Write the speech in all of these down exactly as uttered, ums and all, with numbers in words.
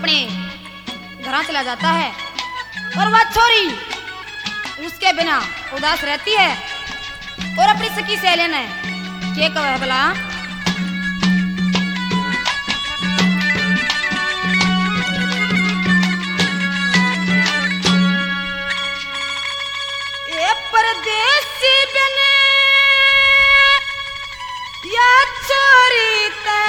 अपने घर चला जाता है और वह छोरी उसके बिना उदास रहती है और अपनी सखी सहेली ने के कहे भला ए परदेसी बने या छोरी ते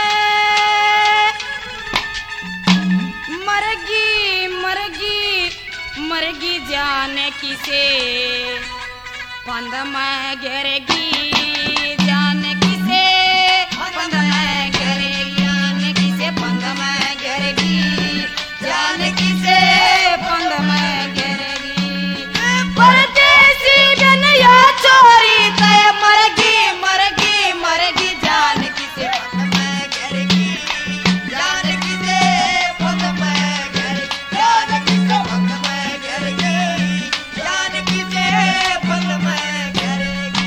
मरगी मरगी मरगी जाने किसे पंद में घेरेगी जाने किसे पंद में घेरेगी जाने किसे पंद में घेरेगी जाने किसे पंद में घेरेगी परदेसी बन या छोरी ते मरगी मरगी मरगी जाने किसे पंद में घेरेगी जाने किसे पंद में घेरेगी जाने किसे पंद में घेरेगी जाने किसे पंद में घेरेगी।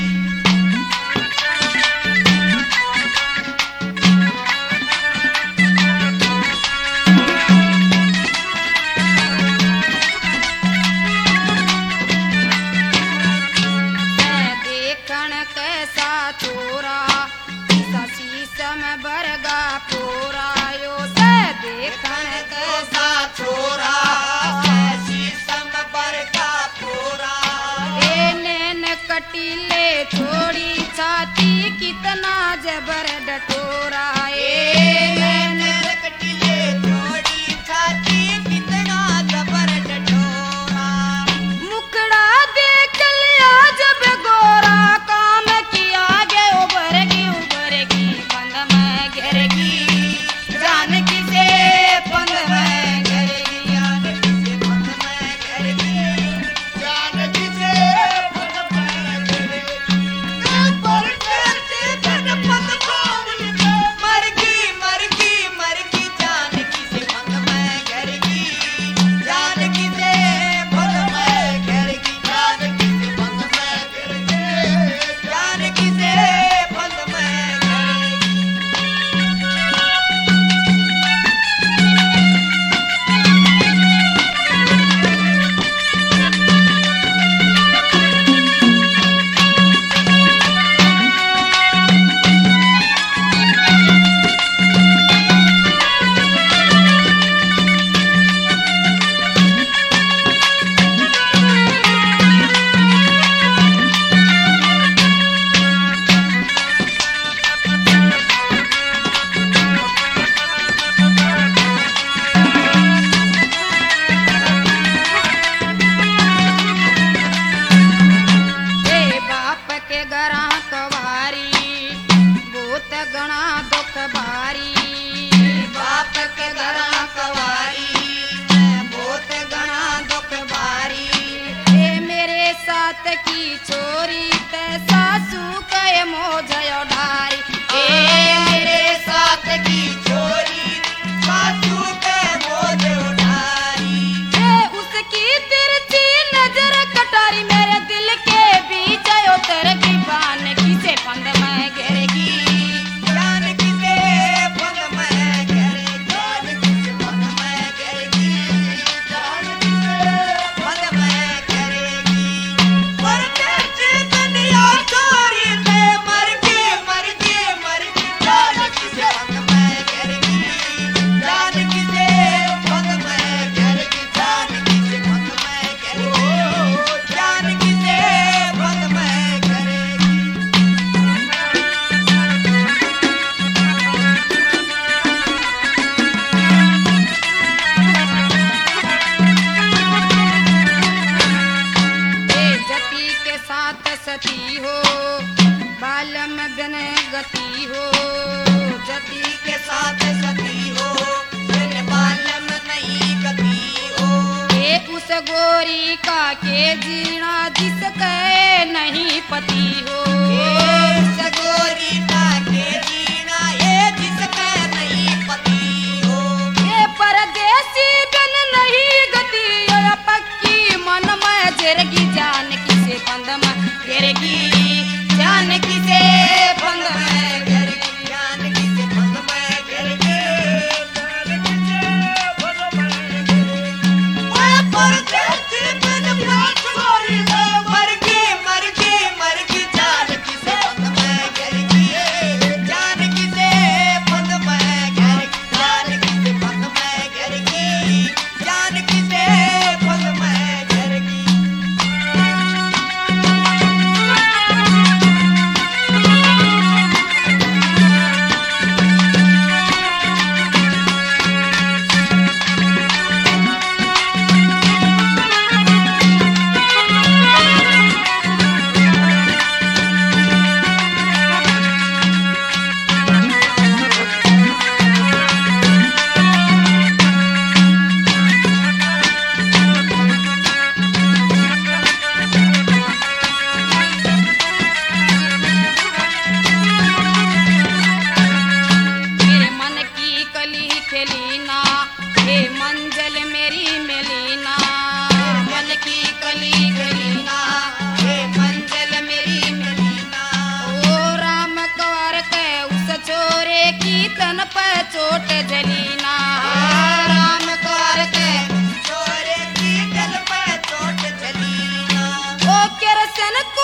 देखण कैसा चोरा शीशम बरगा पोरायो से देखण कैसा चोरा शीशम बरगा पोरा ए नैन कटीले थोड़ी छाती कितना जबर डटोरा ए नैन कटीले थोड़ी छाती कितना जबर डटोरा मुखड़ा देख लिया जब गोरा काम किया गे उभरेगी उभरेगी पंद में घेरेगी जान किसे पंद में घेरेगी जान किसे पंद में घेरेगी जान किसे पंद में घेरेगी परदेसी बन पंद खोल मरगी मरगी मरगी जान किसे पंद में घेरेगी जान किसे पंद में घेरेगी जान किसे पंद में घेरेगी जान किसे पंद में घेरेगी। ए बाप के गरा कवारी बहुत गणा दुख भारी बाप के गरा कवारी बहुत गणा दुख भारी ए मेरे साथ की छोरी ते सासू कहे मोझयो ढारी ए मेरे साथ की छोरी सासू कहे मोझयो ढारी ए उसकी तिरछी नजर कटारी मेरे दिल के बीच आयो तेरे की बान किसे पंद में घेरेगी जान किसे पंद में घेरेगी जान किसे पंद में घेरेगी जान किसे पंद में घेरेगी परदेसी दुनिया छोरी ते मरगी मरगी मरगी जान किसे पंद में घेरेगी जान किसे पंद में घेरेगी जान किसे पंद में घेरेगी जान किसे पंद में घेरेगी। ए जति के साथ सती हो बालम बिन गति हो जति के साथ सती हो बिन बालम नहीं गति हो ए उस गोरी का के जीना जिसके नहीं पति हो ए उस गोरी का के जीना ये जिसके नहीं पति हो ए परदेसी बिन नहीं गति ये पक्की मन में जेरगी जान किसे पंद में घेरेगी जान किसे पंद में घेरेगी जान किसे पंद में घेरेगी जान किसे भजन को